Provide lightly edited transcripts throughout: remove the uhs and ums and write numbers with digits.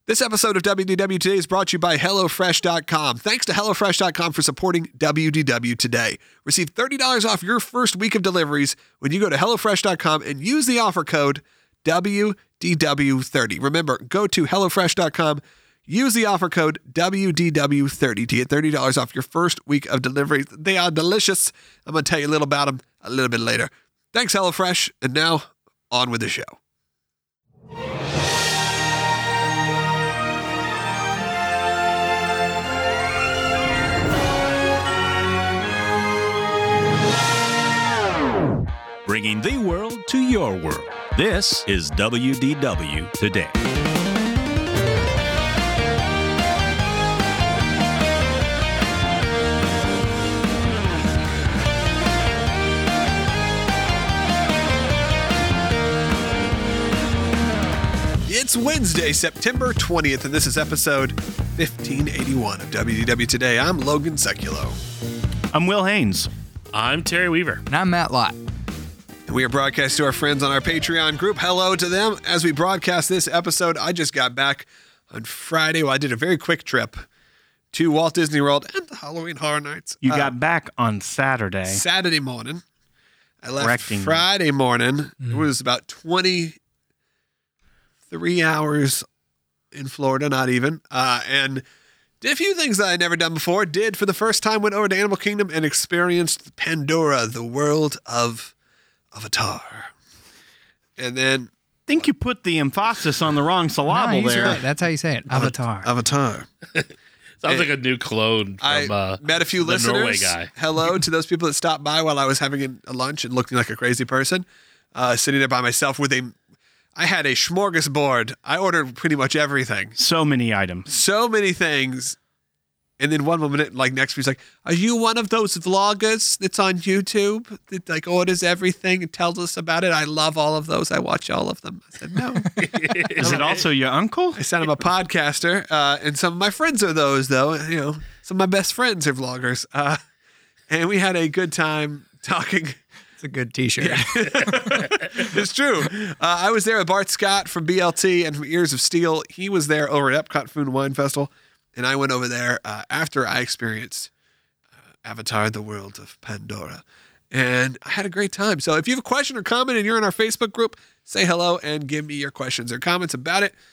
This episode of WDW Today is brought to you by HelloFresh.com. Thanks to HelloFresh.com for supporting WDW Today. Receive $30 off your first week of deliveries when you go to HelloFresh.com and use the offer code WDW30. Remember, go to HelloFresh.com, use the offer code WDW30 to get $30 off your first week of deliveries. They are delicious. I'm going to tell you a little about them a little bit later. Thanks, HelloFresh. And now, on with the show. Bringing the world to your world. This is WDW Today. It's Wednesday, September 20th, and this is episode 1581 of WDW Today. I'm Logan Seculo. I'm Will Haynes. I'm Terry Weaver. And I'm Matt Lott. We are broadcast to our friends on our Patreon group. Hello to them. As we broadcast this episode, I just got back on Friday. Well, I did a very quick trip to Walt Disney World and the Halloween Horror Nights. You got back on Saturday. Saturday morning. I left Correcting. Friday morning. It was about 23 hours in Florida, not even. And did a few things that I'd never done before. Did, for the first time, went over to Animal Kingdom and experienced Pandora, the world of Avatar. And then I think you put the emphasis on the wrong syllable there. Right. That's how you say it. Avatar. Avatar. Sounds like a new clone from I met a few the listeners. Norway guy. Hello to those people that stopped by while I was having a lunch and looking like a crazy person, sitting there by myself with I had a smorgasbord. I ordered pretty much everything. So many items. So many things. And then one moment, like next week's like, are you one of those vloggers that's on YouTube that like orders everything and tells us about it? I love all of those. I watch all of them. I said, no. Is it also your uncle? I said I'm a podcaster, and some of my friends are those, though. You know, some of my best friends are vloggers. And we had a good time talking. It's a good t-shirt. Yeah. It's true. I was there with Bart Scott from BLT and from Ears of Steel. He was there over at Epcot Food and Wine Festival. And I went over there after I experienced Avatar, the world of Pandora. And I had a great time. So if you have a question or comment and you're in our Facebook group, say hello and give me your questions or comments about it.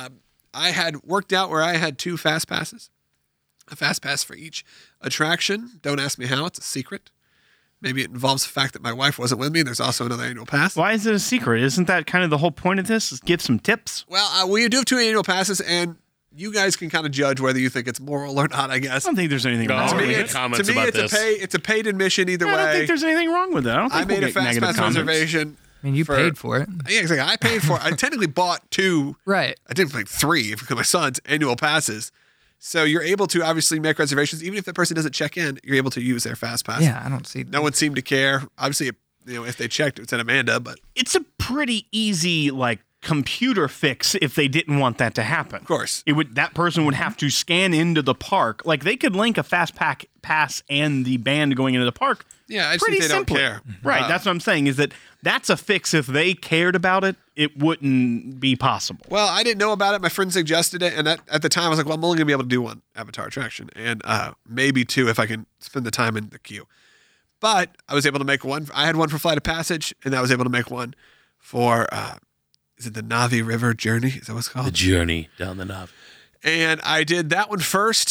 I had worked out where I had 2 fast passes. A fast pass for each attraction. Don't ask me how. It's a secret. Maybe it involves the fact that my wife wasn't with me. There's also another annual pass. Why is it a secret? Isn't that kind of the whole point of this? Is give some tips? Well, we do have 2 annual passes, and you guys can kind of judge whether you think it's moral or not, I guess. I don't think there's anything No, wrong to with me, it. it's comments to me, about it's this. it's a paid admission either way. I don't think there's anything wrong with it. I don't think I made we'll a get fast negative pass comments. reservation. I mean, you paid for it. Yeah, exactly. I paid for it. I technically bought 2. Right. I didn't like 3 because my son's annual passes. So you're able to obviously make reservations. Even if the person doesn't check in, you're able to use their fast pass. Yeah, I don't see No one seemed to care. Obviously, if they checked, it said Amanda, but It's a pretty easy, computer fix if they didn't want that to happen. of course. That person would have to scan into the park. Like they could link a fast pass and the band going into the park. Yeah, I just pretty think they simply. don't care. Right, that's what I'm saying. Is that's a fix. If they cared about it, it wouldn't be possible. Well, I didn't know about it. My friend suggested it, and at the time I was like, well, I'm only gonna be able to do 1 Avatar attraction, and maybe 2 if I can spend the time in the queue. But I was able to make 1. I had 1 for Flight of Passage, and I was able to make 1 for is it the Navi River Journey? Is that what it's called? The journey down the Navi. And I did that one first.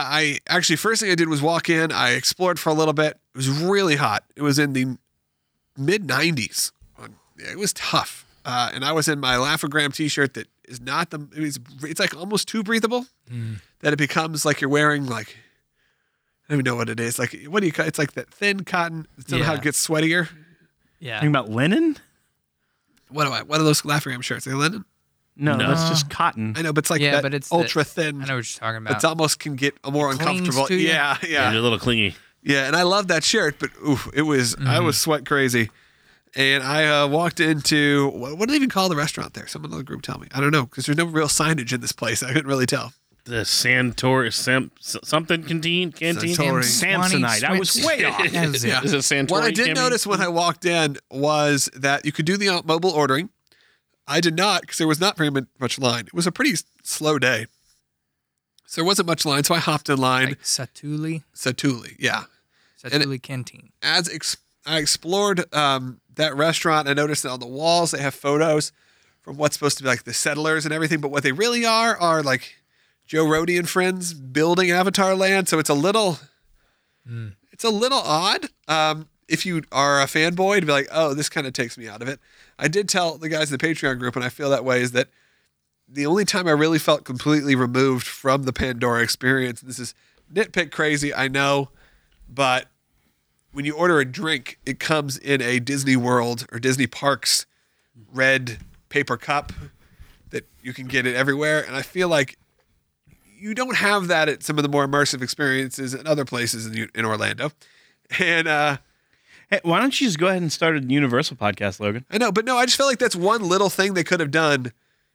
First thing I did was walk in. I explored for a little bit. It was really hot. It was in the mid 90s. Yeah, it was tough. And I was in my Laugh-O-Gram t-shirt that is not it's like almost too breathable that it becomes like you're wearing I don't even know what it is. Like, what do you call it? It's like that thin cotton. Somehow Yeah. it gets sweatier. Yeah. Talking about linen? What are those Laugh-O-Gram shirts? Are they linen? No, No. that's just cotton. I know, but it's like Yeah, that but it's ultra thin. I know what you're talking about. It's almost can get more It clings uncomfortable. to you? Yeah. Yeah, they're a little clingy. Yeah, and I love that shirt, but oof, it was I was sweat crazy. And I walked into, what do they even call the restaurant there? Someone in the group tell me. I don't know, because there's no real signage in this place. I couldn't really tell. The Santori, something canteen? Santori. Samsonite. I was way off. That was it. Yeah. Is it Santori? What I did Kimmy? notice when I walked in was that you could do the mobile ordering. I did not because there was not very much line. It was a pretty slow day. So there wasn't much line, so I hopped in line. Like Satuli Yeah. Canteen. As I explored that restaurant, I noticed that on the walls they have photos from what's supposed to be like the settlers and everything, but what they really are like Joe Rohde and friends building Avatar Land. So it's a little odd. If you are a fanboy, to be like, oh, this kind of takes me out of it. I did tell the guys in the Patreon group, and I feel that way, is that the only time I really felt completely removed from the Pandora experience, this is nitpick crazy, I know, but when you order a drink, it comes in a Disney World or Disney Parks red paper cup that you can get it everywhere. And I feel like you don't have that at some of the more immersive experiences in other places in Orlando. And Hey, why don't you just go ahead and start a Universal podcast, Logan? I know, but no, I just feel like that's one little thing they could have done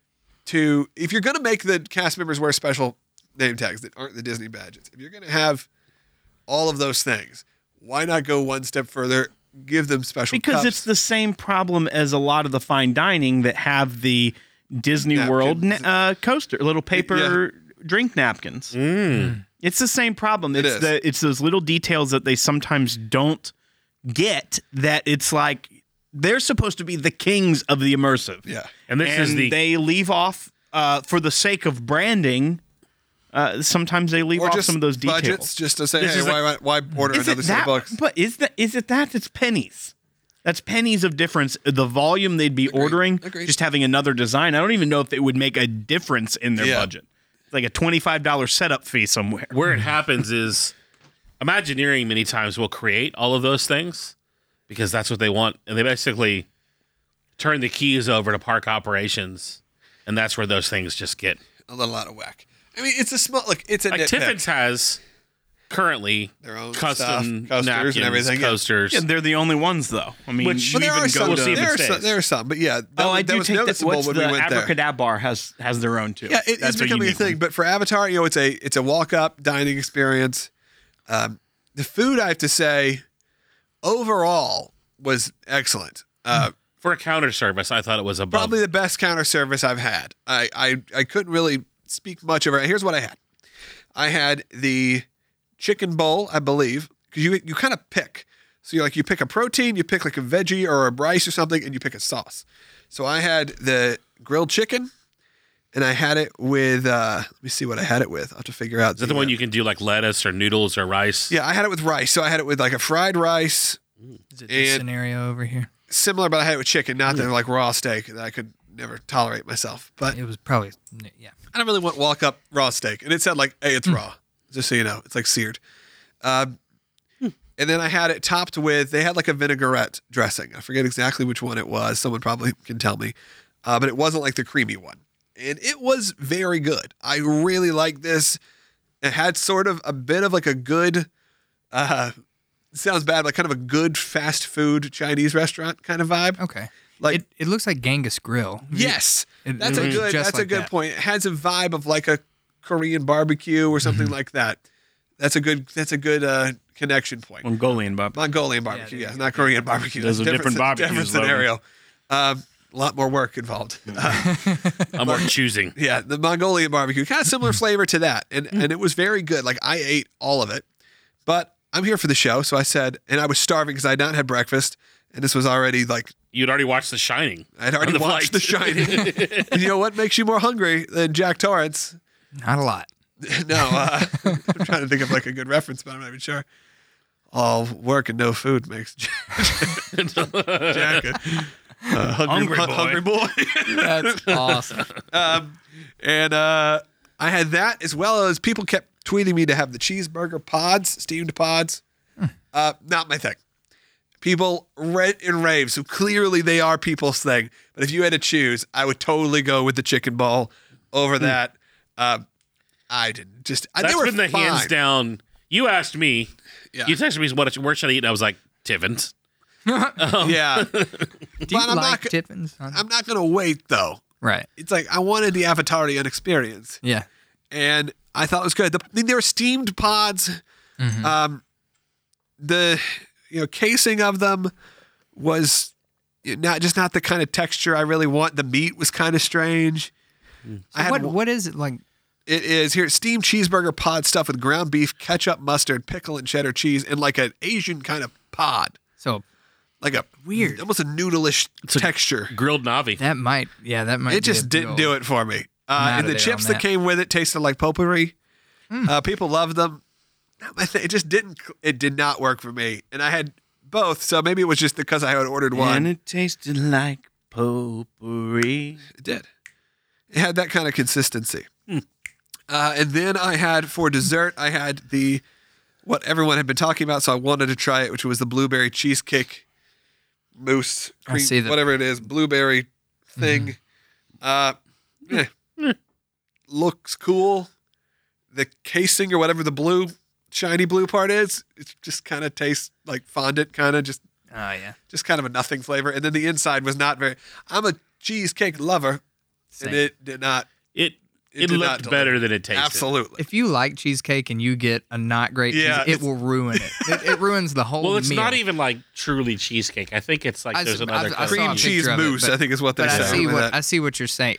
to, if you're going to make the cast members wear special name tags that aren't the Disney badges, if you're going to have all of those things, why not go one step further, give them special Because cups? it's the same problem as a lot of the fine dining that have the Disney World coaster, little paper drink napkins. It's the same problem. It's those little details that they sometimes don't get, that it's like they're supposed to be the kings of the immersive. Yeah. And they leave off for the sake of branding. Sometimes they leave off some of those details. Budgets, just to say, hey, why order another set of books? But is it that? It's pennies. That's pennies of difference. The volume they'd be ordering, Agreed. just having another design. I don't even know if it would make a difference in their budget. Like a $25 setup fee somewhere. Where it happens is Imagineering many times will create all of those things because that's what they want. And they basically turn the keys over to park operations. And that's where those things just get a little out of whack. I mean, it's a small, it's a like nitpick. Tiffin's has currently Their own custom stuff, coasters napkins, and everything, yeah. coasters. Yeah, they're the only ones, though. I mean, Which- you But there even are go some. We'll to- see if it stays. There are some, but yeah, I that do was take that. noticeable What's when the we went there. Abracadabra has their own too. Yeah, it's becoming a thing. one. But for Avatar, it's a walk up dining experience. The food, I have to say, overall was excellent. For a counter service, I thought it was above. Probably the best counter service I've had. I couldn't really speak much of it. Here's what I had. I had the chicken bowl, I believe, because you kind of pick. So you pick a protein, you pick like a veggie or a rice or something, and you pick a sauce. So I had the grilled chicken, and I had it with, let me see what I had it with. I'll have to figure out. Is that the one you can do like lettuce or noodles or rice? Yeah, I had it with rice. So I had it with like a fried rice, Is it this And- scenario over here? similar, but I had it with chicken, not the like raw steak that I could never tolerate myself. But It was probably, yeah. I don't really want walk up raw steak. And it said like, hey, it's raw. Just so you know, it's like seared. And then I had it topped with, they had like a vinaigrette dressing. I forget exactly which one it was. Someone probably can tell me. But it wasn't like the creamy one. And it was very good. I really like this. It had sort of a bit of like a good, sounds bad, like kind of a good fast food Chinese restaurant kind of vibe. Okay. Like, It looks like Genghis Grill. yes, It that's a looks good. just That's a like good that. point. It has a vibe of like a Korean barbecue or something like that. That's a good. That's a good connection point. Mongolian Bob. Mongolian barbecue, yes, not Korean barbecue. Those That's are different barbecues, Different Logan. scenario. A lot more work involved. I'm more choosing. Yeah, the Mongolian barbecue, kind of similar flavor to that, and it was very good. Like I ate all of it, but I'm here for the show, so I said, and I was starving because I had not had breakfast, and this was already like You'd already watched The Shining. I'd already on the watched flight. The Shining. And you know what makes you more hungry than Jack Torrance? Not a lot. No, I'm trying to think of like a good reference, but I'm not even sure. All work and no food makes Jack a hungry boy. That's awesome. And I had that as well as people kept tweeting me to have the cheeseburger pods, steamed pods. Not my thing. People rant and rave, so clearly they are people's thing. But if you had to choose, I would totally go with the chicken bowl over that. I didn't. They That's were been the fine. hands down. You asked me. Yeah. You texted me, where should I eat? And I was like, Tiffin's. Yeah. Do you I'm like not- Tiffin's? I'm not going to wait, though. Right. It's like I wanted the Avatarian experience. Yeah. And I thought it was good. They were steamed pods. The casing of them was not the kind of texture I really want. The meat was kind of strange. What is it like? It is here steamed cheeseburger pod stuffed with ground beef, ketchup, mustard, pickle, and cheddar cheese in like an Asian kind of pod. So like a weird, almost a noodleish texture. Grilled Navi. That might. It just didn't do it for me. And the chips that came with it tasted like potpourri. People loved them. It just didn't. It did not work for me. And I had both, so maybe it was just because I had ordered one. And it tasted like potpourri. It did. It had that kind of consistency. And then I had, for dessert, I had what everyone had been talking about, so I wanted to try it, which was the blueberry cheesecake mousse, cream, whatever it is, blueberry thing. Looks cool. The casing or whatever the shiny blue part is, it just kind of tastes like fondant, kind of just. Oh yeah. Just kind of a nothing flavor, and then the inside was not very. I'm a cheesecake lover, and it did not. It looked better than it tasted. Absolutely. If you like cheesecake and you get a not great cheese, it will ruin it. It ruins the whole meal. Well, it's not even like truly cheesecake. I think it's like there's another cream cheese mousse. I think is what they say. I see what you're saying.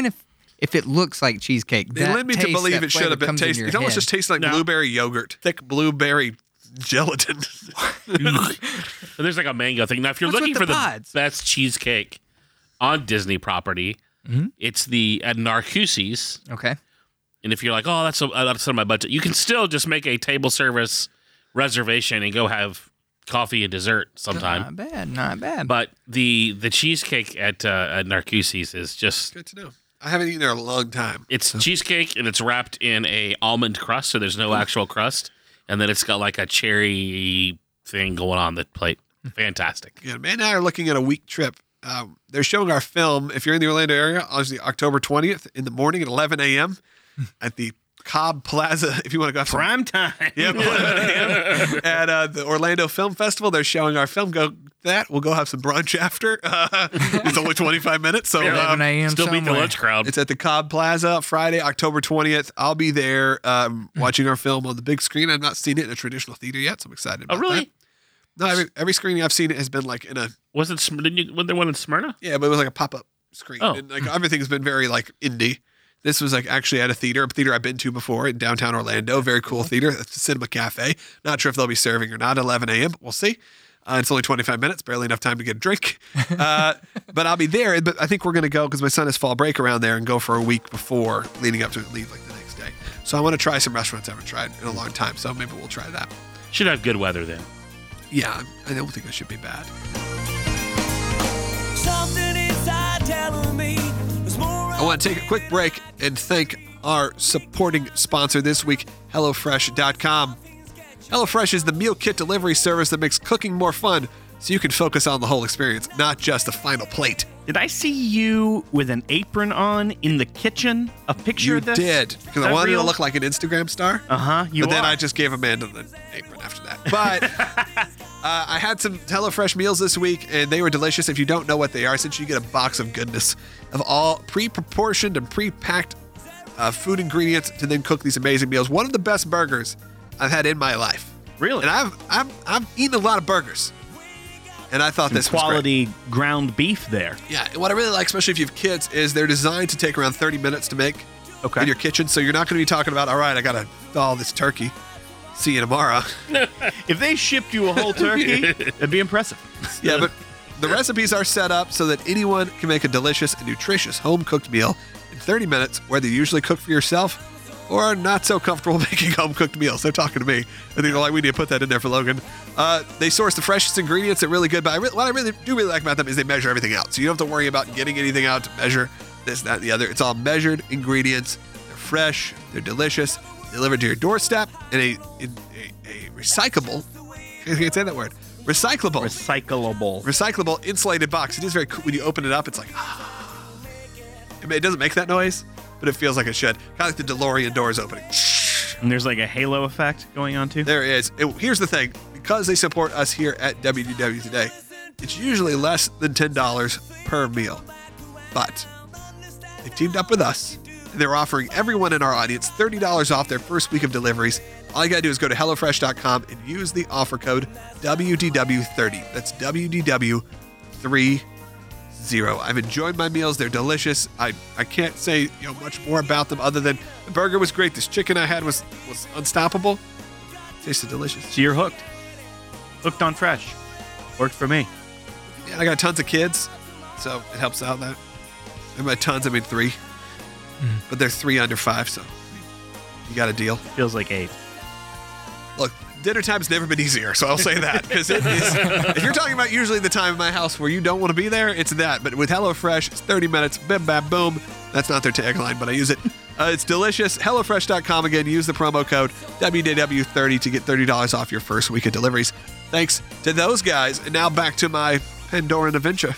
If it looks like cheesecake, they led me to believe it should have been tasty. It almost just tastes like blueberry yogurt, thick blueberry gelatin. And there's like a mango thing. Now, if you're looking for the best cheesecake on Disney property, it's at Narcoossee's. Okay. And if you're like, oh, that's on my budget, you can still just make a table service reservation and go have coffee and dessert sometime. Not bad. But the cheesecake at Narcoossee's is just good to know. I haven't eaten there in a long time. It's cheesecake and it's wrapped in a almond crust, so there's no actual crust, and then it's got like a cherry thing going on the plate. Fantastic. Yeah, man and I are looking at a week trip. They're showing our film, if you're in the Orlando area, obviously October 20th in the morning at 11 a.m. at the Cobb Plaza, if you want to go have prime time. Yep, 11 a.m. at the Orlando Film Festival. They're showing our film. We'll go have some brunch after. It's only 25 minutes, so 11 a.m. Still beat the lunch crowd. It's at the Cobb Plaza, Friday, October 20th. I'll be there watching our film on the big screen. I've not seen it in a traditional theater yet, so I'm excited about that. Oh, really? No, every screening I've seen has been like in a. Was there one in Smyrna? Yeah, but it was like a pop-up screen. Oh. And like everything's been very like indie. This was like actually at a theater I've been to before in downtown Orlando. Very cool theater. It's the Cinema Cafe. Not sure if they'll be serving or not at 11 a.m. But we'll see. It's only 25 minutes, barely enough time to get a drink. But I'll be there. But I think we're going to go because my son has fall break around there and go for a week before leading up to it, leave like the next day. So I want to try some restaurants I haven't tried in a long time. So maybe we'll try that. Should have good weather then. Yeah, I don't think it should be bad. I want to take a quick break and thank our supporting sponsor this week, HelloFresh.com. HelloFresh is the meal kit delivery service that makes cooking more fun so you can focus on the whole experience, not just the final plate. Did I see you with an apron on in the kitchen? A picture of this? You did, because I wanted to look like an Instagram star. But then I just gave Amanda the apron after that. But I had some HelloFresh meals this week, and they were delicious. If you don't know what they are, since you get a box of goodness of all pre-proportioned and pre-packed food ingredients to then cook these amazing meals. One of the best burgers I've had in my life. Really? And I've eaten a lot of burgers. And I thought this was quality ground beef there. Yeah, and what I really like, especially if you have kids, is they're designed to take around 30 minutes to make in your kitchen. So you're not going to be talking about, all right, I got to thaw this turkey. See you tomorrow. If they shipped you a whole turkey, it'd be impressive. Yeah, but the recipes are set up so that anyone can make a delicious and nutritious home-cooked meal in 30 minutes, whether you usually cook for yourself or are not so comfortable making home-cooked meals. They're talking to me. I think they're like, we need to put that in there for Logan. They source the freshest ingredients. They're really good. But what I really like about them is they measure everything out. So you don't have to worry about getting anything out to measure this, that, and the other. It's all measured ingredients. They're fresh. They're delicious. Delivered to your doorstep in a recyclable, I can't say that word, recyclable insulated box. It is very cool. When you open it up, it's like, it doesn't make that noise, but it feels like it should. Kind of like the DeLorean doors opening. And there's like a halo effect going on too. There is. Here's the thing. Because they support us here at WDW Today, it's usually less than $10 per meal. But they've teamed up with us. And they're offering everyone in our audience $30 off their first week of deliveries. All you got to do is go to HelloFresh.com and use the offer code WDW30. That's WDW30. 3-0. I've enjoyed my meals. They're delicious. I can't say much more about them other than the burger was great. This chicken I had was unstoppable. Tasted delicious. So you're hooked. Hooked on fresh. Worked for me. Yeah, I got tons of kids, so it helps out that. And by tons, I mean 3. But they're 3 under 5, so you got a deal. Feels like 8. Look, dinner time's never been easier, so I'll say that. Because it is, if you're talking about usually the time in my house where you don't want to be there, it's that. But with HelloFresh, it's 30 minutes, bim, bam, boom. That's not their tagline, but I use it. It's delicious. HelloFresh.com. Again, use the promo code WDW30 to get $30 off your first week of deliveries. Thanks to those guys. And now back to my Pandoran adventure.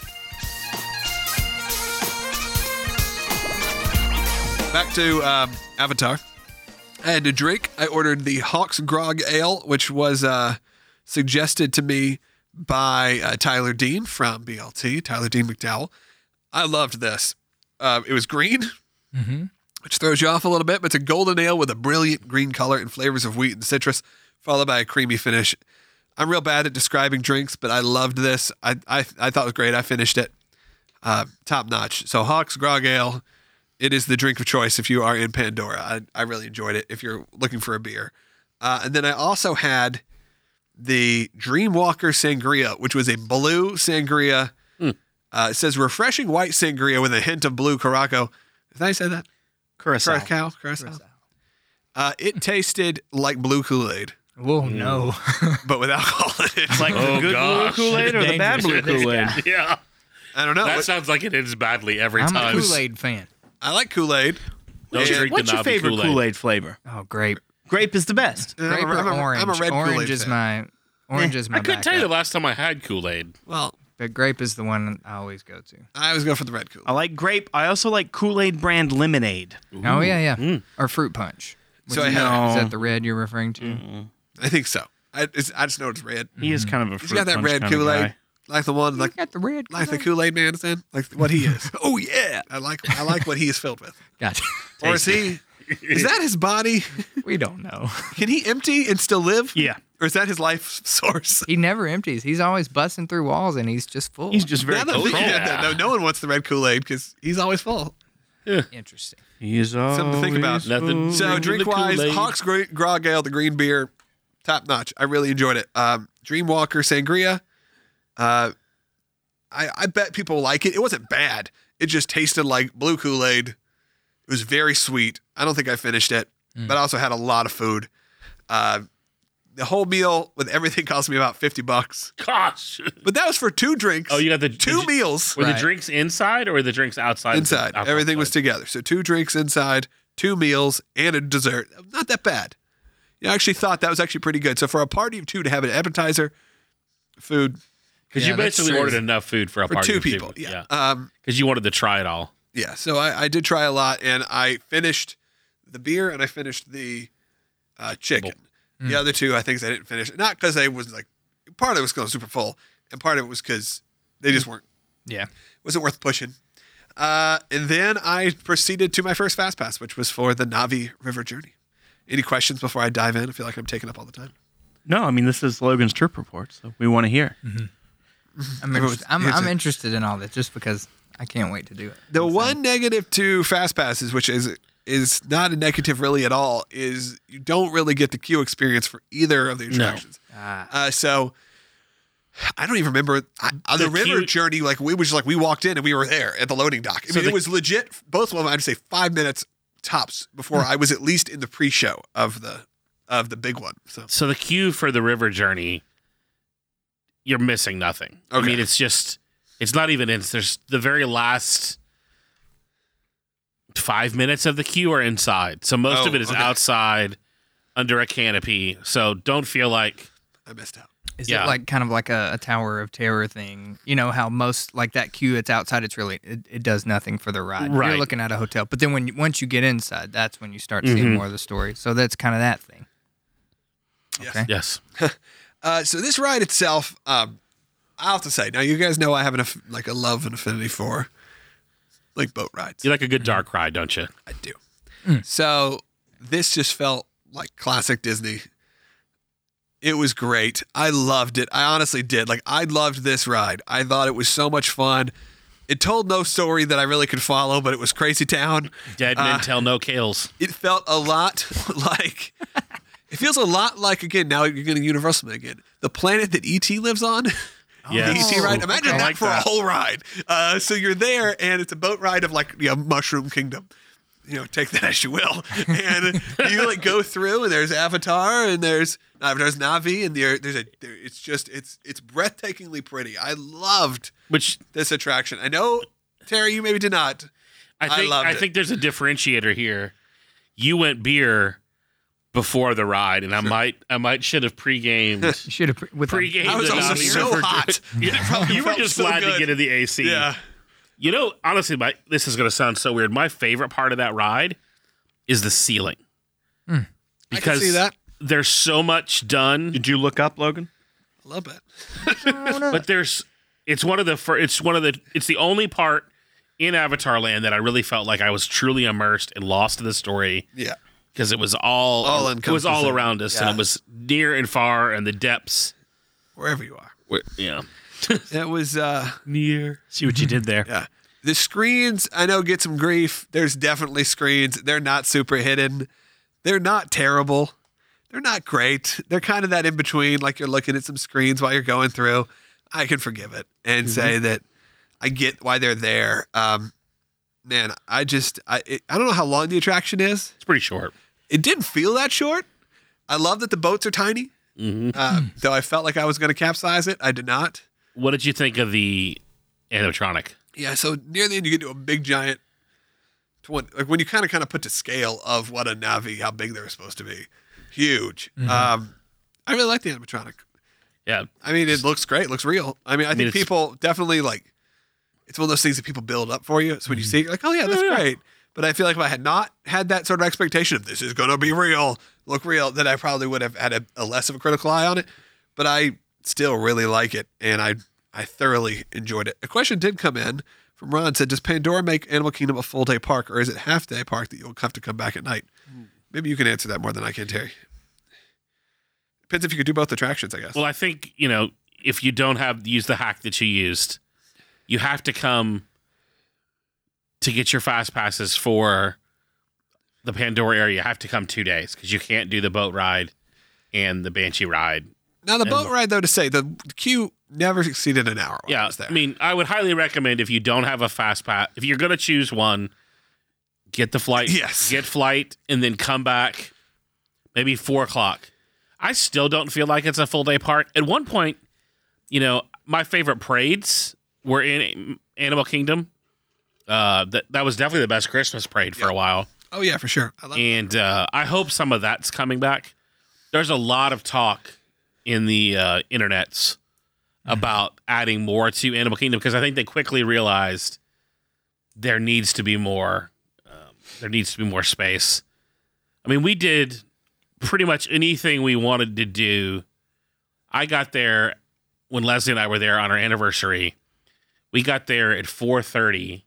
Back to Avatar. I had to drink. I ordered the Hawks Grog Ale, which was suggested to me by Tyler Dean from BLT, Tyler Dean McDowell. I loved this. It was green, which throws you off a little bit, but it's a golden ale with a brilliant green color and flavors of wheat and citrus, followed by a creamy finish. I'm real bad at describing drinks, but I loved this. I thought it was great. I finished it. Top notch. So Hawks Grog Ale. It is the drink of choice if you are in Pandora. I really enjoyed it if you're looking for a beer. And then I also had the Dreamwalker Sangria, which was a blue sangria. It says refreshing white sangria with a hint of blue Curaçao. Did I say that? Curaçao. It tasted like blue Kool-Aid. Whoa, no. But with alcohol in it. It's like the good blue Kool-Aid or the bad blue Kool-Aid? Yeah. I don't know. That sounds like it ends badly every I'm time. a Kool-Aid fan. I like Kool-Aid. Don't drink What's the your Navi favorite Kool-Aid flavor? Oh, grape. Grape is the best. Grape or orange? I'm a red Orange Kool-Aid is fan. Orange is my I couldn't tell you the backup. last time I had Kool-Aid. Well, But grape is the one I always go to. I always go for the red Kool-Aid. I like grape. I also like Kool-Aid brand lemonade. Oh, yeah. Or fruit punch. So I Is had, that the red you're referring to? I think so. I just know it's red. He is kind of a fruit He's got that punch red kind of Kool-Aid. guy. Like the one, like Got the red the Kool-Aid? Kool-Aid man is in, like what he is. Oh yeah, I like what he is filled with. Gotcha. Or is he? Is that his body? We don't know. Can he empty and still live? Yeah. Or is that his life source? He never empties. He's always busting through walls, and he's just full. He's just very Now that I'm thinking controlled. of that, no one wants the red Kool-Aid because he's always full. interesting. He's Something to think about. Nothing. So Drinking drink the wise, Kool-Aid. Hawks Grog Ale, the green beer, top notch. I really enjoyed it. Dreamwalker Sangria. I bet people like it. It wasn't bad. It just tasted like blue Kool-Aid. It was very sweet. I don't think I finished it, but I also had a lot of food. The whole meal with everything cost me about $50. Gosh. But that was for 2 drinks. Oh, you got the two meals Were the Right. drinks inside or were the drinks outside? inside. Everything was together. So 2 drinks inside, 2 meals, and a dessert. Not that bad. I actually thought that was actually pretty good. So for a party of 2 to have an appetizer, food Because Yeah, you that's basically true. ordered enough food for a for party 2 of people. Yeah. Yeah. Because you wanted to try it all. Yeah, so I did try a lot, and I finished the beer and I finished the chicken. The other 2, I think I didn't finish. Not because I was like, part of it was going super full, and part of it was because they just wasn't worth pushing. And then I proceeded to my first Fast Pass, which was for the Navi River Journey. Any questions before I dive in? I feel like I'm taking up all the time. No, I mean, this is Logan's trip report, so we want to hear. I'm interested in all this just because I can't wait to do it. The one negative to Fast Passes, which is not a negative really at all, is you don't really get the queue experience for either of the attractions. So I don't even remember the river queue- journey. Like we walked in and we were there at the loading dock. I mean, it was legit. Both of them, I'd say 5 minutes tops before I was at least in the pre-show of the big one. So the queue for the river journey, you're missing nothing. I Okay. mean, it's not even in. There's the very last 5 minutes of the queue are inside. So most of it is okay. outside under a canopy. So don't feel like I missed out. Is Yeah. it like kind of like a Tower of Terror thing? You know how most like that queue, it's outside. It's really it does nothing for the ride. Right. You're looking at a hotel, but then once you get inside, that's when you start seeing more of the story. So that's kind of that thing. Okay. yes. So this ride itself, I'll have to say, now you guys know I have a love and affinity for like boat rides. You like a good dark ride, don't you? I do. So this just felt like classic Disney. It was great. I loved it. I honestly did. Like, I loved this ride. I thought it was so much fun. It told no story that I really could follow, but it was Crazy Town. Dead men tell no tales. It felt a lot like... It feels a lot like, again, now you're getting Universal again, the planet that E.T. lives on. Yes. The E.T. ride. Imagine that like for a whole ride. So you're there, and it's a boat ride of like Mushroom Kingdom. Take that as you will. And you like go through, and there's Avatar, and there's Na'vi, and it's breathtakingly pretty. I loved this attraction. I know, Terry, you maybe did not. I think there's a differentiator here. You went beer before the ride, and I might should have pre-gamed. You should have pre-gamed. I was also so hot. You were just glad to get in the AC. Yeah. Honestly, this is going to sound so weird. My favorite part of that ride is the ceiling. Because I can see that. There's so much done. Did you look up, Logan? A little bit. But it's the only part in Avatar Land that I really felt like I was truly immersed and lost in the story. Yeah. Because it was all around us, and it was near and far, and the depths. Wherever you are. Yeah. It was near. See what you did there. Yeah. The screens, I know, get some grief. There's definitely screens. They're not super hidden. They're not terrible. They're not great. They're kind of that in between, like you're looking at some screens while you're going through. I can forgive it and say that I get why they're there. Man, I don't know how long the attraction is. It's pretty short. It didn't feel that short. I love that the boats are tiny. Though I felt like I was going to capsize it, I did not. What did you think of the animatronic? Yeah, so near the end you get to a big giant, like when you kind of put to scale of what a Na'vi, how big they're supposed to be, huge. I really like the animatronic. Yeah, I mean it looks great, it looks real. I think people definitely like. It's one of those things that people build up for you. So when you see it, you're like, oh yeah, that's great. But I feel like if I had not had that sort of expectation of this is going to be real, look real, then I probably would have had a less of a critical eye on it. But I still really like it, and I thoroughly enjoyed it. A question did come in from Ron, said, does Pandora make Animal Kingdom a full-day park, or is it half-day park that you'll have to come back at night? Maybe you can answer that more than I can, Terry. Depends if you could do both attractions, I guess. Well, I think, if you don't use the hack that you used, you have to come to get your fast passes for the Pandora area. You have to come 2 days because you can't do the boat ride and the Banshee ride. Now, the boat ride, though, to say, the queue never exceeded an hour. Yeah, I was there. I mean, I would highly recommend if you don't have a fast pass, if you're going to choose one, get the flight. Yes. Get flight and then come back maybe 4 o'clock. I still don't feel like it's a full day park. At one point, my favorite parades were in Animal Kingdom. That was definitely the best Christmas parade for a while. Oh, yeah, for sure. I hope some of that's coming back. There's a lot of talk in the internets about adding more to Animal Kingdom because I think they quickly realized there needs to be more. There needs to be more space. I mean, we did pretty much anything we wanted to do. I got there when Leslie and I were there on our anniversary. We got there at 4:30.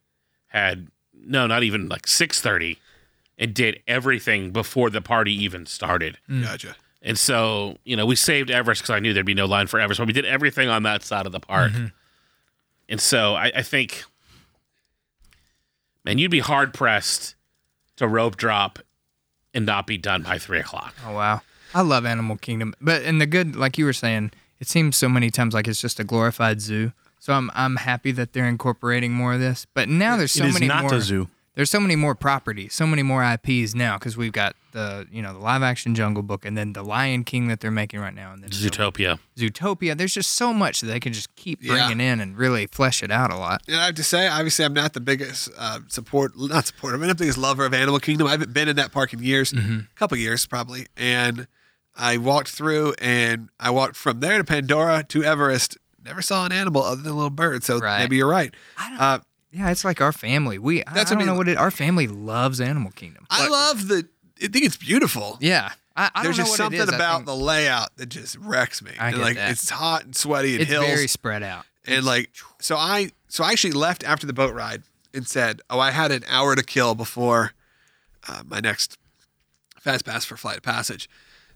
Not even like 6:30, and did everything before the party even started. Gotcha. And so, we saved Everest because I knew there'd be no line for Everest, but we did everything on that side of the park. And so I think, man, you'd be hard pressed to rope drop and not be done by 3 o'clock. Oh, wow. I love Animal Kingdom. But in the good, like you were saying, it seems so many times like it's just a glorified zoo. So I'm happy that they're incorporating more of this. But now there's so many more. It is not a zoo. There's so many more properties, so many more IPs now because we've got the live action Jungle Book and then the Lion King that they're making right now and then Zootopia. There's just so much that they can just keep bringing in and really flesh it out a lot. And I have to say, obviously, I'm not the biggest I'm not the biggest lover of Animal Kingdom. I haven't been in that park in years, a couple years probably. And I walked through and I walked from there to Pandora to Everest. Never saw an animal other than a little bird. So maybe you're right. Yeah, it's like our family. I don't know what our family loves Animal Kingdom. I think it's beautiful. Yeah. I There's don't know just what it something is. about the layout that just wrecks me. I get that. It's hot and sweaty and it's hills. very spread out. And so I actually left after the boat ride and said, I had an hour to kill before my next fast pass for Flight of Passage.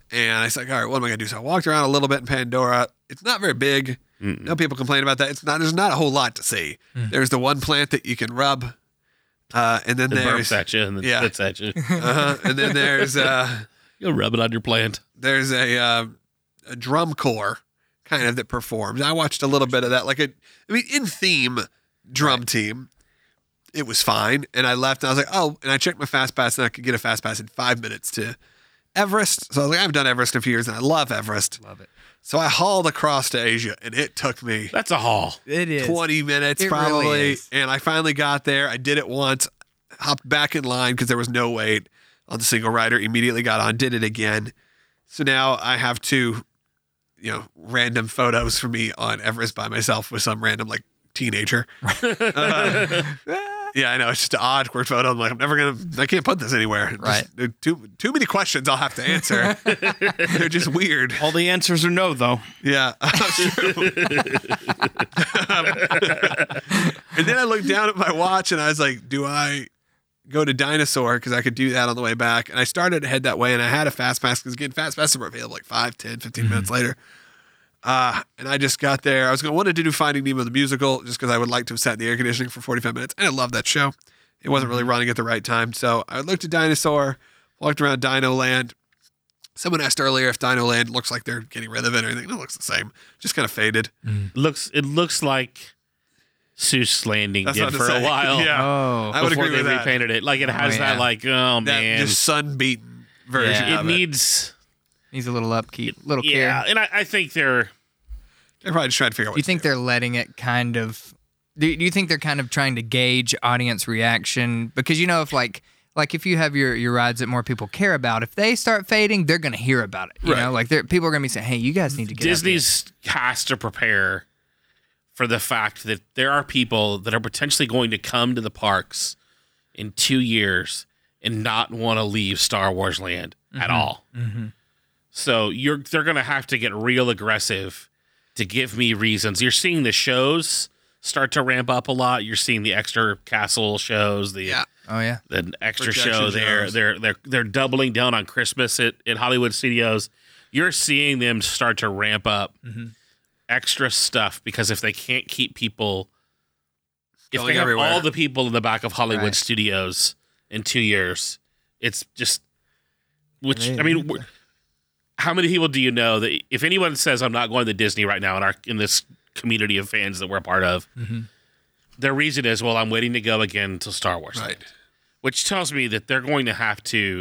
And I was like, all right, what am I going to do? So I walked around a little bit in Pandora. It's not very big. No people complain about that. There's not a whole lot to see. There's the one plant that you can rub. And then there's... burps at you and then spits at you. And then there's... You'll rub it on your plant. There's a drum corps kind of that performs. I watched a little bit of that. In theme drum team. It was fine. And I left and I was like, oh, and I checked my fast pass and I could get a fast pass in 5 minutes to Everest. So I was like, I haven't done Everest in a few years and I love Everest. Love it. So I hauled across to Asia and it took me That's a haul. It is 20 minutes It probably. really is. And I finally got there. I did it once, hopped back in line because there was no wait on the single rider, immediately got on, did it again. So now I have 2, random photos for me on Everest by myself with some random teenager. Yeah, I know. It's just an awkward photo. I'm like, I can't put this anywhere. Right. Just, too many questions I'll have to answer. They're just weird. All the answers are no, though. Yeah. True. And then I looked down at my watch and I was like, do I go to Dinosaur? Because I could do that on the way back. And I started to head that way and I had a fast pass because again, fast passes were available 5, 10, 15 minutes later. And I just got there. I wanted to do Finding Nemo the musical just because I would like to have sat in the air conditioning for 45 minutes. And I love that show. It wasn't really running at the right time. So I looked at Dinosaur, walked around Dino Land. Someone asked earlier if Dino Land looks like they're getting rid of it or anything. It looks the same. Just kind of faded. It looks like Seuss Landing did for a while. Yeah. Oh. I would before agree they with that. repainted it. Like it has yeah. that That just sun-beaten version Yeah. of it it. needs Needs a little upkeep, little yeah, care. and I think they're probably just trying to figure out what Do you think they're letting it kind of? Do you think they're kind of trying to gauge audience reaction? Because if if you have your rides that more people care about, if they start fading, they're going to hear about it. You know, people are going to be saying, "Hey, you guys need to get Disney's has to prepare for the fact that there are people that are potentially going to come to the parks in 2 years and not want to leave Star Wars Land at all. Mm-hmm. So they're going to have to get real aggressive to give me reasons. You're seeing the shows start to ramp up a lot. You're seeing the extra castle shows, the extra Projection show there. shows. They're doubling down on Christmas at Hollywood Studios. You're seeing them start to ramp up extra stuff because if they can't keep people, if they have everywhere. all the people in the back of Hollywood Right. Studios in 2 years, it's just how many people do you know that if anyone says I'm not going to Disney right now in this community of fans that we're a part of, their reason is, well, I'm waiting to go again until Star Wars. Right. Which tells me that they're going to have to,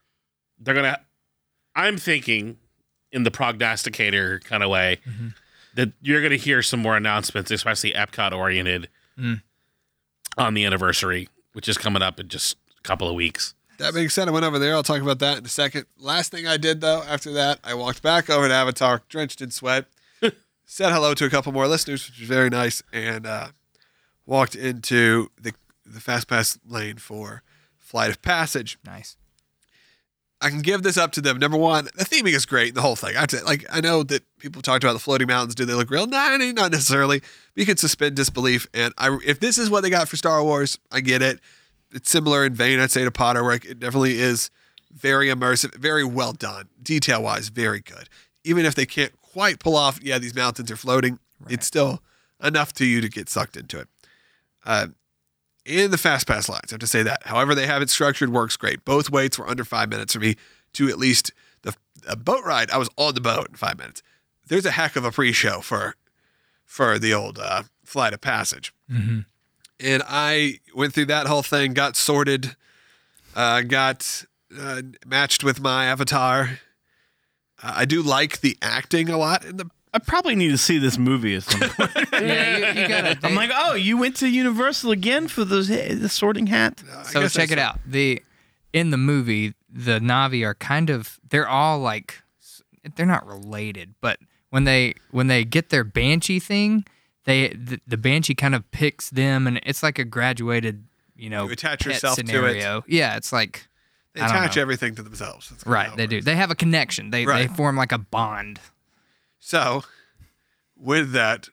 I'm thinking in the prognosticator kind of way that you're going to hear some more announcements, especially Epcot oriented on the anniversary, which is coming up in just a couple of weeks. That being said, I went over there. I'll talk about that in a second. Last thing I did, though, after that, I walked back over to Avatar, drenched in sweat, said hello to a couple more listeners, which was very nice, and walked into the Fast Pass lane for Flight of Passage. Nice. I can give this up to them. Number one, the theming is great, the whole thing. I know that people talked about the floating mountains. Do they look real? Nah, not necessarily. But you can suspend disbelief. And if this is what they got for Star Wars, I get it. It's similar in vein, I'd say, to Potter, where it definitely is very immersive, very well done, detail-wise, very good. Even if they can't quite pull off, these mountains are floating, it's still enough to you to get sucked into it. In the Fast Pass lines, I have to say that. However they have it structured works great. Both waits were under 5 minutes for me to at least a boat ride. I was on the boat in 5 minutes. There's a heck of a pre-show for the old Flight of Passage. Mm-hmm. And I went through that whole thing, got sorted, got matched with my avatar. I do like the acting a lot. I probably need to see this movie at some point. You gotta. I'm like, oh, you went to Universal again for the Sorting Hat? So check it out. In the movie, the Na'vi are they're all like, they're not related, but when they get their Banshee thing, the Banshee kind of picks them, and it's like a graduated, you attach pet yourself scenario. to it. Yeah, it's like They attach everything to themselves. That's right. They do. They have a connection. They form like a bond. So, with that,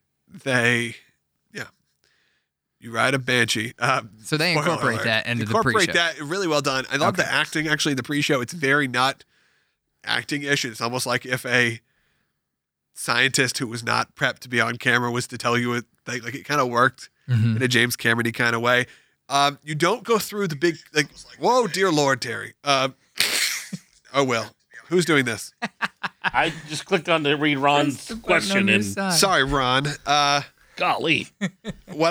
you ride a Banshee. So they incorporate that into the pre-show. Incorporate that really well done. I love the acting. Actually, the pre-show, it's very not acting-ish. It's almost like if a scientist who was not prepped to be on camera was to tell you it, like it kind of worked in a James Cameron-y kind of way. You don't go through the big, like, whoa, dear Lord, Terry. Oh, well. Who's doing this? I just clicked on to read Ron's question. And sorry, Ron. Golly. What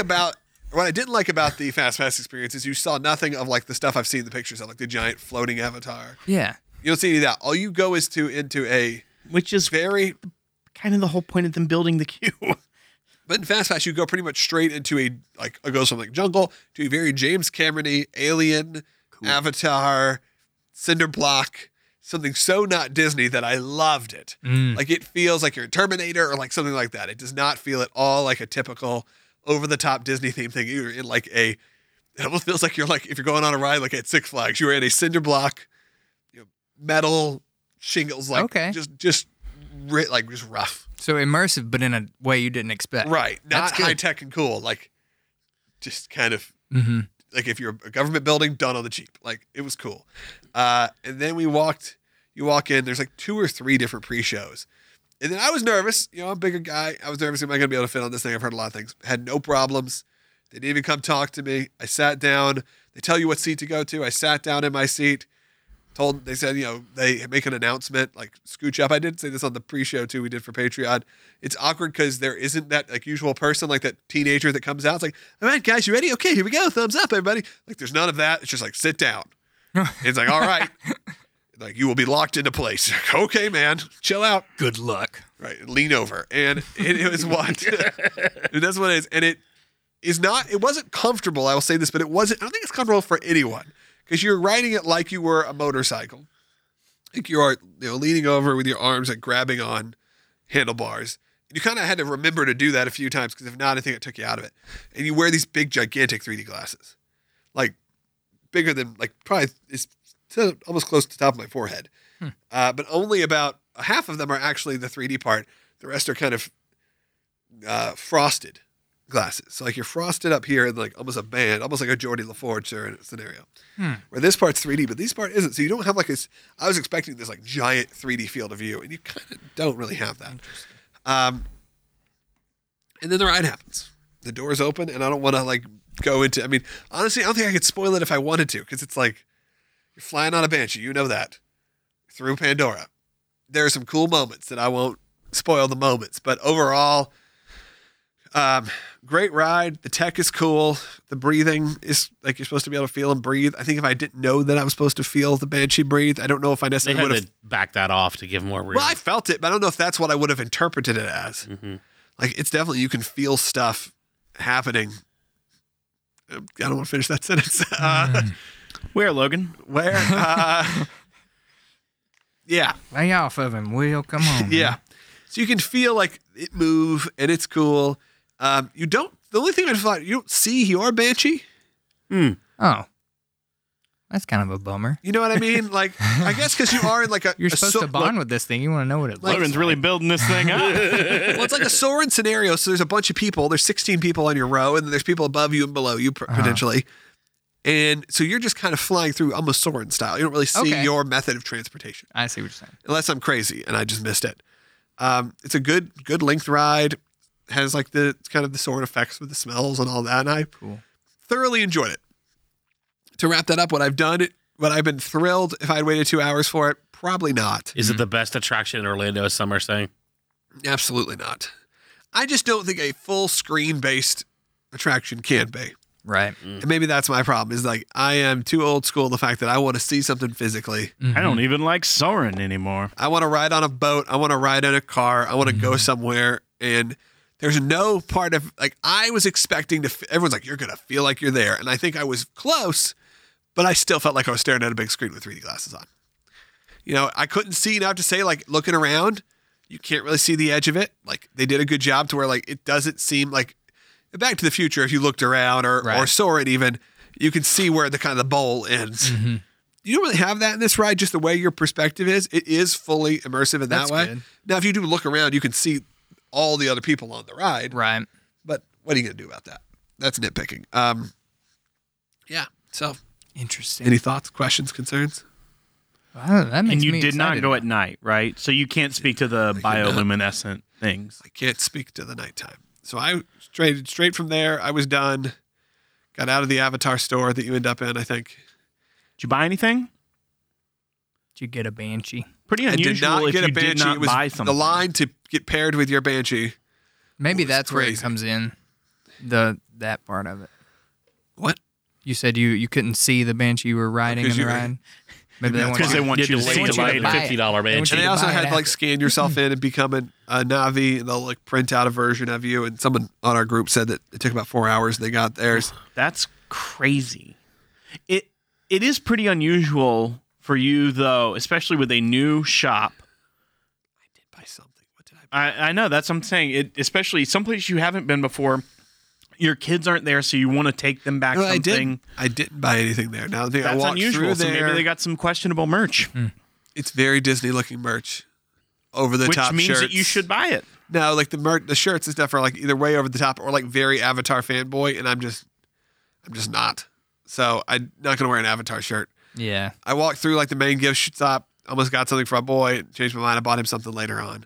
I didn't like about the Fast Pass experience is you saw nothing of like the stuff I've seen in the pictures of, like the giant floating avatar. Yeah. You don't see any of that. All you go is into a... Which is very... kind of the whole point of them building the queue. But in Fast Pass, you go pretty much straight into it goes from like jungle to a very James Cameron-y alien, Avatar, cinder block, something so not Disney that I loved it. Like it feels like you're a Terminator or like something like that. It does not feel at all like a typical over-the-top Disney theme thing. You're in like it almost feels like you're like, if you're going on a ride like at Six Flags, you're in a cinder block, metal shingles, like just rough. So immersive, but in a way you didn't expect. Right. Not high tech and cool. Like just kind of like if you're a government building done on the cheap. Like it was cool. And then you walk in, there's like 2 or 3 different pre-shows. And then I was nervous. I'm a bigger guy. I was nervous. Am I going to be able to fit on this thing? I've heard a lot of things. Had no problems. They didn't even come talk to me. I sat down. They tell you what seat to go to. I sat down in my seat. They said, they make an announcement, like scooch up. I did say this on the pre-show too. We did for Patreon. It's awkward because there isn't that like usual person, like that teenager that comes out. It's like, all right, guys, you ready? Okay, here we go. Thumbs up, everybody. Like there's none of that. It's just like, sit down. It's like, all right. Like you will be locked into place. Okay, man, chill out. Good luck. Right. Lean over. And it was what? That's what it is. And it is not, it wasn't comfortable. I will say this, but I don't think it's comfortable for anyone. Because you're riding it like you were a motorcycle. Like you are leaning over with your arms and grabbing on handlebars. And you kind of had to remember to do that a few times because if not, I think it took you out of it. And you wear these big, gigantic 3D glasses. Like bigger than, like probably it's almost close to the top of my forehead. But only about half of them are actually the 3D part. The rest are kind of frosted glasses. So like you're frosted up here and like almost a band, almost like a Geordie LaForge scenario. Where this part's 3D, but this part isn't. So you don't have like this. I was expecting this like giant 3D field of view, and you kind of don't really have that. And then the ride happens. The doors open, and I don't want to like go into. I mean, honestly, I don't think I could spoil it if I wanted to, because it's like you're flying on a Banshee. You know that through Pandora. There are some cool moments that I won't spoil the moments, but overall. Great ride. The tech is cool. The breathing is like you're supposed to be able to feel and breathe. I think if I didn't know that I was supposed to feel the Banshee breathe, I don't know if I necessarily would have back that off to give more room. Well, I felt it, but I don't know if that's what I would have interpreted it as. Like it's definitely you can feel stuff happening. I don't want to finish that sentence. Where, Logan? Where? Yeah. Lay off of him, Will. Come on. Yeah. So you can feel like it move and it's cool. The only thing I thought, you don't see your Banshee. Oh. That's kind of a bummer. You know what I mean? Like, I guess because you are in like You're supposed to bond with this thing. You want to know what it looks like. Logan's really building this thing up. Well, it's like a Soarin' scenario. So there's a bunch of people. There's 16 people on your row, and then there's people above you and below you potentially. And so you're just kind of flying through almost Soarin' style. You don't really see your method of transportation. I see what you're saying. Unless I'm crazy and I just missed it. It's a good length ride. Has like the kind of the Soarin' effects with the smells and all that. And I thoroughly enjoyed it. To wrap that up, what I've been thrilled if I had waited 2 hours for it, probably not. Is it the best attraction in Orlando, as some are saying? Absolutely not. I just don't think a full screen-based attraction can be. Right. And maybe that's my problem, is like I am too old school, the fact that I want to see something physically. I don't even like Soarin' anymore. I want to ride on a boat. I want to ride in a car. I want to go somewhere. And there's no part of, like, I was expecting everyone's like, you're going to feel like you're there. And I think I was close, but I still felt like I was staring at a big screen with 3D glasses on. I couldn't see enough to say, like, looking around, you can't really see the edge of it. Like, they did a good job to where, like, it doesn't seem like Back to the Future, if you looked around or Soarin' even, you can see where the kind of the bowl ends. You don't really have that in this ride, just the way your perspective is. It is fully immersive in that way. Good. Now, if you do look around, you can see all the other people on the ride. Right. But what are you going to do about that? That's nitpicking. Yeah. So interesting. Any thoughts, questions, concerns? That makes and you me did not excited go now. at night, right? So you can't speak to the bioluminescent things. I can't speak to the nighttime. So I straight from there. I was done. Got out of the Avatar store that you end up in, I think. Did you buy anything? Did you get a Banshee? Pretty I unusual did not if get you a Banshee. did not It was buy something. the line to get paired with your Banshee. Maybe was that's where it crazy. comes in. That part of it. What? You said you couldn't see the Banshee you were riding in Because the you were- ride. Maybe they want Because they you. want you to see see want the you to later. buy it. $50 They want Banshee. And they to also buy had it to like after. scan yourself in and become a Navi, and they'll like print out a version of you. And someone on our group said that it took about 4 hours. They got theirs. That's crazy. It is pretty unusual for you though, especially with a new shop. I did buy something. What did I buy? I know that's what I'm saying. Especially someplace you haven't been before. Your kids aren't there, so you want to take them back No, something. I didn't buy anything there. Now I That's walked unusual. through So there. maybe they got some questionable merch, It's very Disney looking merch. Over the which top means shirts. that you should buy it. No, like the shirts and stuff are like either way over the top or like very Avatar fanboy, and I'm just not. So I'm not gonna wear an Avatar shirt. Yeah. I walked through like the main gift shop, almost got something for my boy, changed my mind. I bought him something later on.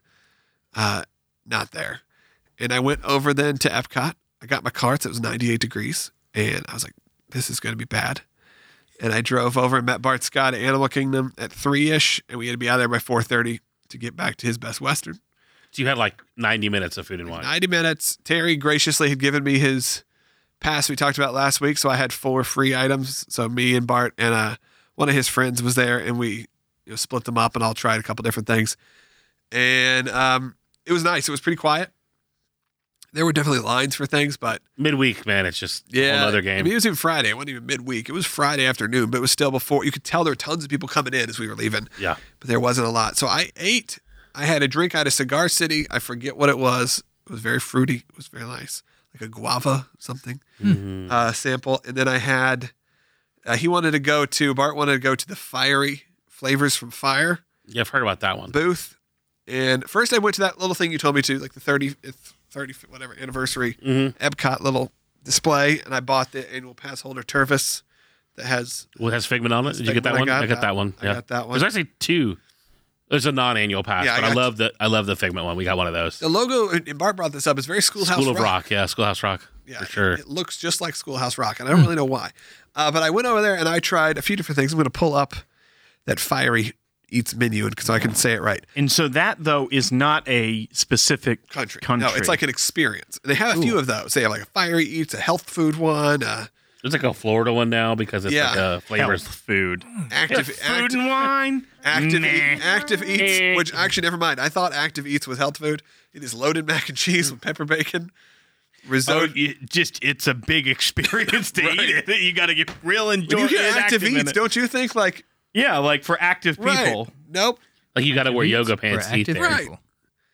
Not there. And I went over then to Epcot. I got my carts. It was 98 degrees. And I was like, this is going to be bad. And I drove over and met Bart Scott at Animal Kingdom at 3-ish. And we had to be out there by 4:30 to get back to his Best Western. So you had like 90 minutes of food and wine. 90 minutes. Terry graciously had given me his pass we talked about last week. So I had 4 free items. So me and Bart and one of his friends was there, and we split them up and all tried a couple different things. And it was nice. It was pretty quiet. There were definitely lines for things, but Midweek, man, it's just another game. I mean, it was even Friday. It wasn't even midweek. It was Friday afternoon, but it was still before. You could tell there were tons of people coming in as we were leaving. Yeah. But there wasn't a lot. So I ate. I had a drink. I had a Cigar City. I forget what it was. It was very fruity. It was very nice. Like a guava something sample. And then I had, Bart wanted to go to the Fiery Flavors from Fire Yeah, I've heard about that one. booth. And first I went to that little thing you told me to, like the 30th whatever anniversary Epcot little display, and I bought the annual pass holder Turvis that has. Well, it has Figment on it. Did you get that one? I got that one. I got that one. There's actually 2. There's a non-annual pass, Yeah, but I love the Figment one. We got one of those. The logo, and Bart brought this up, is very Schoolhouse School of Rock. Rock. Yeah, Schoolhouse Rock. Yeah, for sure. It looks just like Schoolhouse Rock, and I don't really know why. But I went over there and I tried a few different things. I'm going to pull up that Fiery Eats menu so I can say it right. And so that though is not a specific Country. country. No, it's like an experience. They have a few of those. They have like a Fiery Eats, a health food one, There's like a Florida one now because it's like flavors. health food. active and wine. Active Eats, which actually never mind. I thought Active Eats was health food. It is loaded mac and cheese with pepper bacon, risotto. It's a big experience to Right. eat it. You got to get real enjoy. When you get Active in Eats, it. don't you think like Yeah, like for active people. right? Nope. Like you got to wear yoga For pants to eat active there. Right. people.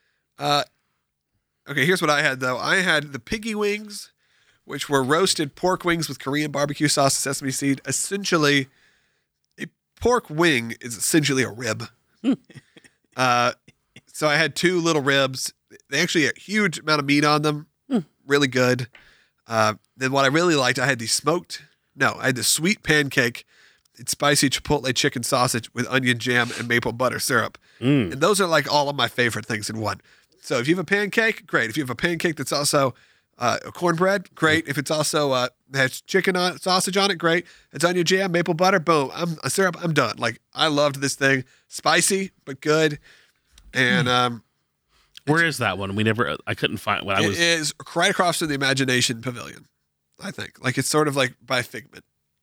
Okay, here's what I had though. I had the piggy wings, which were roasted pork wings with Korean barbecue sauce and sesame seed. Essentially, a pork wing is essentially a rib. So I had 2 little ribs. They actually had a huge amount of meat on them. Really good. Then what I really liked, I had I had the sweet pancake. It's spicy chipotle chicken sausage with onion jam and maple butter syrup. And those are like all of my favorite things in one. So if you have a pancake, great. If you have a pancake that's also cornbread, great. If it's also has chicken sausage on it, great. It's onion jam, maple butter, boom. Syrup, I'm done. Like I loved this thing. Spicy, but good. And Where is that one? I couldn't find when I it was. is right across from the Imagination Pavilion, I think. Like it's sort of like by Figment.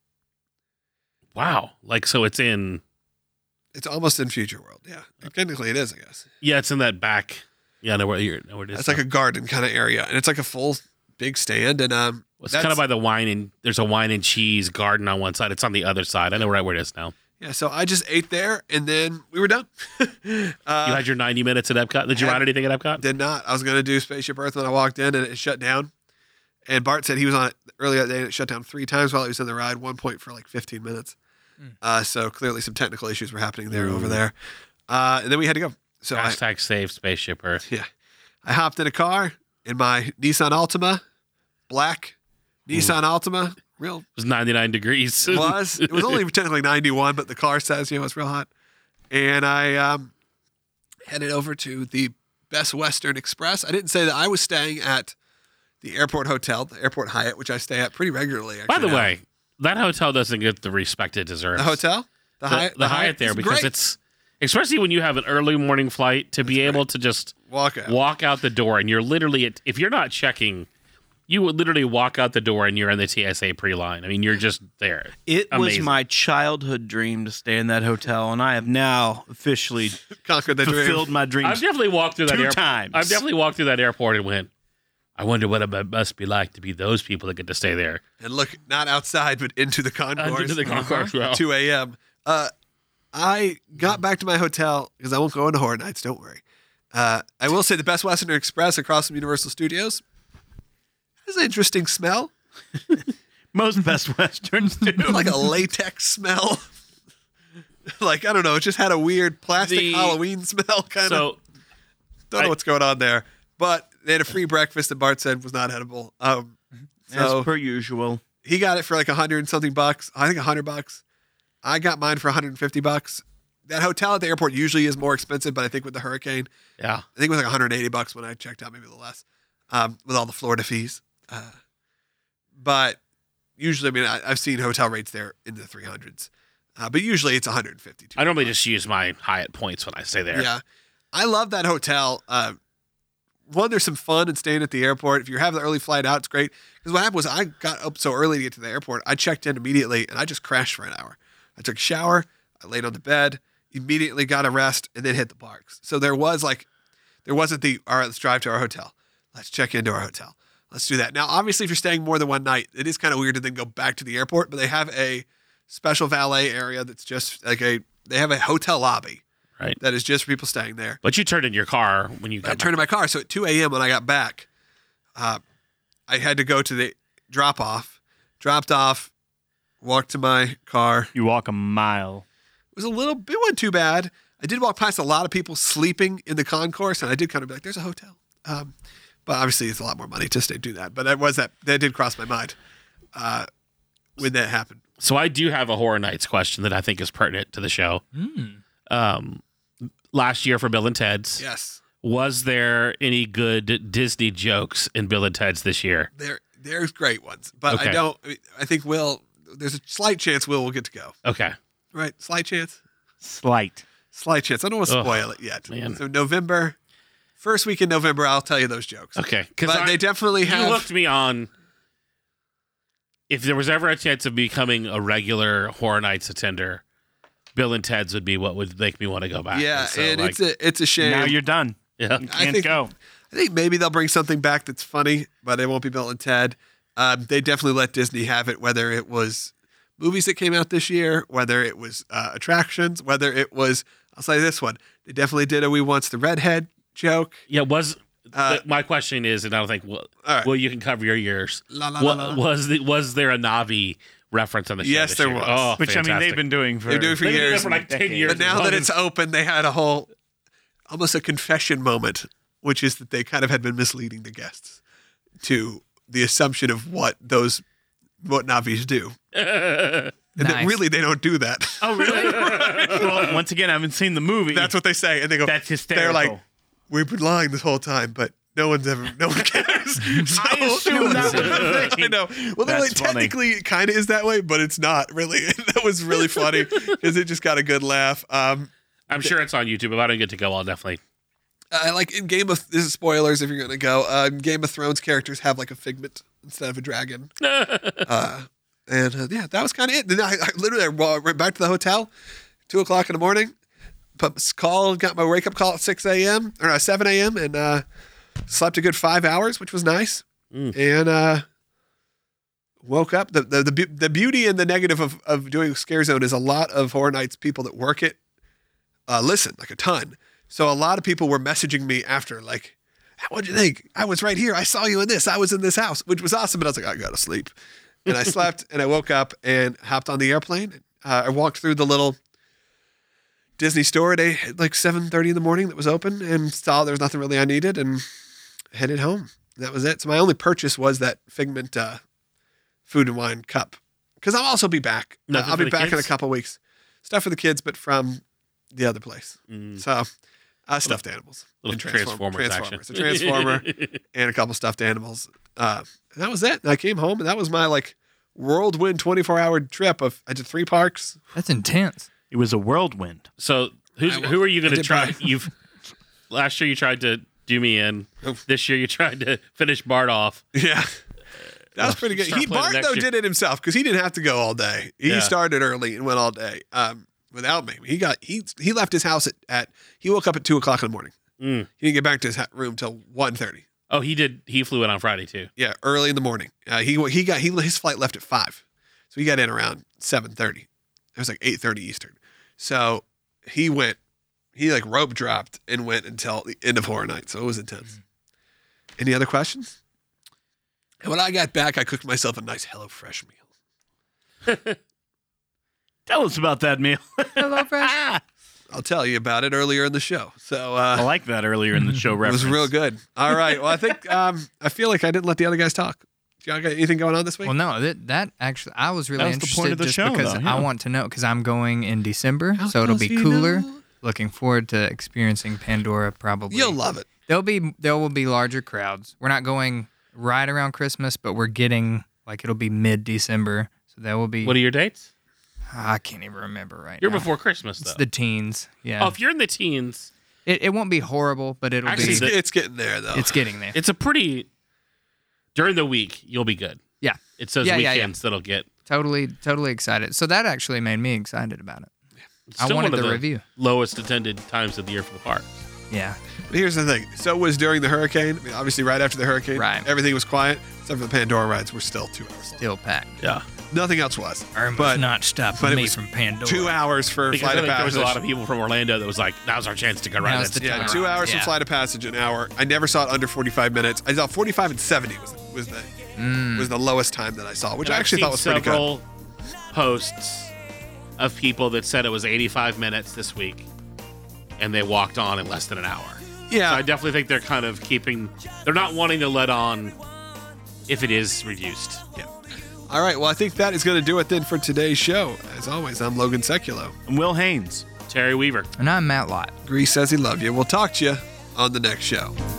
Wow. Like, so it's in. It's almost in Future World. Yeah. Technically it is, I guess. Yeah, it's in that back. Yeah, I know where it is. It's like a garden kind of area. And it's like a full big stand. And It's kind of by the wine and there's a wine and cheese garden on one side. It's on the other side. I know right where it is now. yeah, so I just ate there and then we were done. You had your 90 minutes at Epcot. Did you ride anything at Epcot? Did not. I was going to do Spaceship Earth when I walked in and it shut down. And Bart said he was on it earlier that day and it shut down 3 times while he was in the ride, one point for like 15 minutes. So clearly some technical issues were happening there over there. And then we had to go. So Hashtag save Spaceship Earth. I hopped in a car in my Nissan Altima, black Nissan Altima. It was 99 degrees. It was only technically 91, but the car says, it's real hot. And I headed over to the Best Western Express. I didn't say that I was staying at the airport hotel, the Airport Hyatt, which I stay at pretty regularly. By the way, that hotel doesn't get the respect it deserves. The hotel? The Hyatt there, because it's, especially when you have an early morning flight, to be able to just walk out the door, and you're literally, if you're not checking, you would literally walk out the door and you're in the TSA pre-line. I mean, you're just there. It was my childhood dream to stay in that hotel, and I have now officially conquered the fulfilled my dreams. I've definitely walked through that two times. I've definitely walked through that airport and went, I wonder what it must be like to be those people that get to stay there. And look, not outside, but into the concourse. Into the concourse, well. 2 a.m. I got back to my hotel, because I won't go into Horror Nights, don't worry. I will say the Best Western Express across from Universal Studios has an interesting smell. Most Best Westerns do. Like a latex smell. Like, I don't know, it just had a weird plastic Halloween smell, kind of. Don't know what's going on there. But they had a free breakfast that Bart said was not edible. As per usual. He got it for like $100 and something bucks. I think $100. I got mine for $150. That hotel at the airport usually is more expensive, but I think with the hurricane, I think it was like $180 when I checked out, maybe a little less, with all the Florida fees. But usually, I mean, I've seen hotel rates there in the 300s, but usually it's 150. I normally just use my Hyatt points when I stay there. Yeah, I love that hotel. One, there's some fun in staying at the airport. If you have the early flight out, it's great. Because what happened was I got up so early to get to the airport, I checked in immediately, and I just crashed for an hour. I took a shower, I laid on the bed, immediately got a rest, and then hit the parks. So there wasn't all right, let's drive to our hotel. Let's check into our hotel. Let's do that. Now, obviously, if you're staying more than one night, it is kind of weird to then go back to the airport, but they have a special valet area that's just like they have a hotel lobby. Right. That is just for people staying there. But you turned in your car when you got I turned in my car. So at 2 a.m. when I got back, I had to go to the drop-off. Dropped off, walked to my car. You walk a mile. It wasn't too bad. I did walk past a lot of people sleeping in the concourse, and I did kind of be like, there's a hotel. But obviously it's a lot more money just to do that. But that did cross my mind when that happened. So I do have a Horror Nights question that I think is pertinent to the show. Last year for Bill and Ted's. Yes. Was there any good Disney jokes in Bill and Ted's this year? There's great ones, but okay. I think there's a slight chance Will get to go. Okay. Right? Slight chance? Slight chance. I don't want to spoil it yet. Man. So first week in November, I'll tell you those jokes. Okay. But they definitely have. You hooked me on. If there was ever a chance of becoming a regular Horror Nights attender, Bill and Ted's would be what would make me want to go back. Yeah, and it's a shame. Now you're done. Yeah. You can't go. I think maybe they'll bring something back that's funny, but it won't be Bill and Ted. They definitely let Disney have it, whether it was movies that came out this year, whether it was attractions, whether it was, I'll say this one, they definitely did a We Wants the Redhead joke. Yeah, my question is, and I don't think, well, you can cover your ears. Was there a Navi reference on the show? Yes, there was. Oh, which, fantastic. I mean, they've been doing for years. For like 10 years. But now that it's open, they had almost a confession moment, which is that they kind of had been misleading the guests to the assumption of what Navis do. And that really they don't do that. Oh, really? Well, once again, I haven't seen the movie. That's what they say. And they go, that's hysterical. They're like, we've been lying this whole time, but no one cares. So, I assume that was the thing. I know. Well, technically it kind of is that way, but it's not really. That was really funny because it just got a good laugh. I'm sure it's on YouTube. If I don't get to go, I'll definitely. This is spoilers if you're going to go. Game of Thrones characters have like a figment instead of a dragon. That was kind of it. Then I literally went back to the hotel, 2:00 in the morning, got my wake up call at 6 a.m. or 7 a.m. and slept a good 5 hours, which was nice. And woke up. The beauty and the negative of doing Scare Zone is a lot of Horror Nights people that work it listen like a ton. So a lot of people were messaging me after, like, what'd you think? I was right here. I saw you in this. I was in this house, which was awesome. But I was like, I gotta sleep. And I slept and I woke up and hopped on the airplane. I walked through the little Disney store at like 7:30 in the morning that was open and saw there was nothing really I needed and headed home. That was it. So my only purchase was that Figment food and wine cup. Because I'll also be back. I'll be back in a couple weeks. Stuff for the kids, but from the other place. So stuffed animals. Little Transformers action. A Transformer and a couple stuffed animals. And that was it. And I came home, and that was my whirlwind 24-hour trip. I did 3 parks. That's intense. It was a whirlwind. So who are you going to try? Last year you tried to do me in. This year you tried to finish Bart off. Yeah. That was pretty good. Bart, though, did it himself because he didn't have to go all day. He started early and went all day without me. He left his house he woke up at 2 o'clock in the morning. He didn't get back to his room till 1:30. Oh, he did. He flew in on Friday too. Yeah, early in the morning. His flight left at 5, so he got in around 7:30. It was 8:30 Eastern. So he rope dropped and went until the end of Horror Night. So it was intense. Any other questions? And when I got back, I cooked myself a nice HelloFresh meal. Tell us about that meal. HelloFresh. I'll tell you about it earlier in the show. So I like that earlier in the show reference. It was real good. All right. Well, I think I feel like I didn't let the other guys talk. Y'all got anything going on this week? Well, no, that actually, I was really interested the point of the just show, because though, yeah. I want to know, because I'm going in December, so it'll be cooler. Looking forward to experiencing Pandora probably. You'll love it. There will be larger crowds. We're not going right around Christmas, but we're getting, it'll be mid-December, so there will be. What are your dates? I can't even remember right now. You're before Christmas, though. It's the teens, yeah. Oh, if you're in the teens. It won't be horrible, but it'll be. It's getting there, though. It's getting there. It's a pretty. During the week, you'll be good. Yeah. It's those weekends that'll get. Totally excited. So that actually made me excited about it. I wanted the review. Lowest attended times of the year for the park. Yeah. But here's the thing. So it was during the hurricane. I mean, obviously, right after the hurricane, everything was quiet, except for the Pandora rides were still 2 hours. Still packed. Yeah. Nothing else was. But not stopping me from Pandora. 2 hours for because Flight of Passage. There was a lot of people from Orlando that was like, now's our chance to go right. Yeah, 2 hours for Flight of Passage, an hour. I never saw it under 45 minutes. I saw 45 and 70 was the lowest time that I saw, which I actually thought was pretty good. Several posts of people that said it was 85 minutes this week, and they walked on in less than an hour. Yeah. So I definitely think they're kind of they're not wanting to let on if it is reduced. Yeah. All right. Well, I think that is going to do it then for today's show. As always, I'm Logan Seculo. I'm Will Haynes. Terry Weaver. And I'm Matt Lott. Grease says he love you. We'll talk to you on the next show.